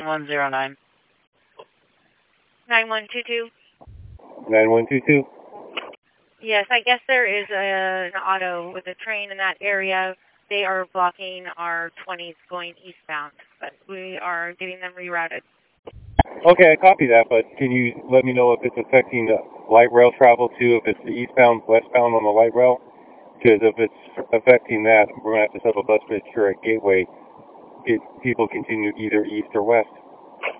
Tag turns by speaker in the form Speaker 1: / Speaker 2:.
Speaker 1: 109.
Speaker 2: 9122.
Speaker 3: 9122.
Speaker 2: Yes, I guess there is an auto with a train in that area. They are blocking our 20s going eastbound, but we are getting them rerouted.
Speaker 3: Okay, I copy that, but can you let me know if it's affecting the light rail travel too, if it's the eastbound, westbound on the light rail? Because if it's affecting that, we're going to have to set up a bus bridge here at Gateway. People continue either east or west.